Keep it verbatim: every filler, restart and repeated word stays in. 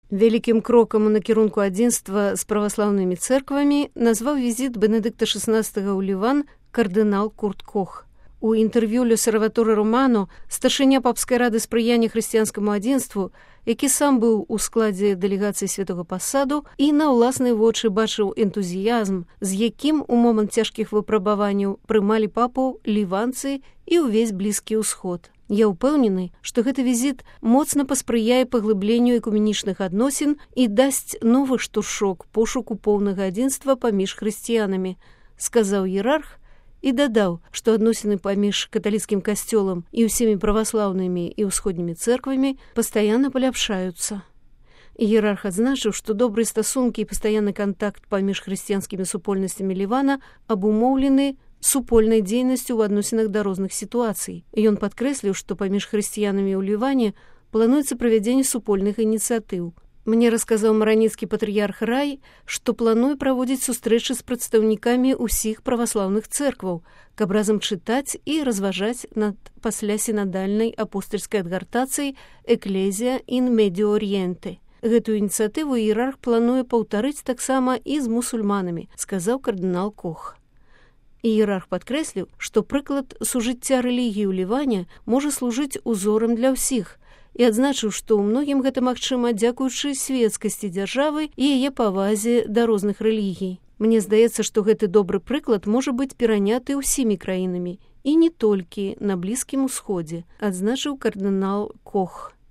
Вялікім крокам у накірунку адзінства з праваслаўнымі цэрквамі назваў візіт Бенедыкта шаснаццатага ў Ліван кардынал Курт Кох. У інтэрв'ю «Л'осерваторе Романо» старшыня папскай рады спрыяння хрысціянскаму адзінству, які сам быў у складзе дэлегацыі святога пасаду і на ўласныя вочы бачыў энтузіязм, з якім у момант цяжкіх выпрабаванняў прымалі папу ліванцы і ўвесь Блізкі ўсход. Я ўпэўнены, што гэты візіт моцна паспрыяе паглыбленню экуменічных адносін і дасць новы штуршок пошуку поўнага адзінства паміж хрысціянамі, сказаў іерарх і дадаў, што адносіны паміж каталіцкім касцёлам і ўсімі праваслаўнымі і ўсходнімі цэрквамі пастаянна паляпшаюцца. Іерарх адзначыў, што добрыя стасункі і пастаянны кантакт паміж хрысціянскімі супольнасцямі Лівана абумоўлены супольнай дзейнасцю ў адносінах да розных сітуацый. Ён падкрэсліў, што паміж хрысціянамі ў Ліване плануецца правядзенне супольных ініцыятыў. Мне расказаў мараніцкі патрыярх Рай, што плануе праводзіць сустрэчы з прадстаўнікамі ўсіх праваслаўных цэркваў, каб разам чытаць і разважаць над паслясінадальнай апостальскай адгартацыяй «Ecclesia in Medio Oriente». Гэтую ініцыятыву іерарх плануе паўтарыць таксама і з мусульманамі, сказаў кардынал Кох. Іерарх падкрэсліў, што прыклад сужыцця рэлігіі ў Ліване можа служыць узорам для ўсіх, і адзначыў, што ў многім гэта магчыма дзякуючы свецкасці дзяржавы і яе павазе да розных рэлігій. Мне здаецца, што гэты добры прыклад можа быць пераняты ўсімі краінамі і не толькі на Блізкім усходзе, адзначыў кардынал Кох.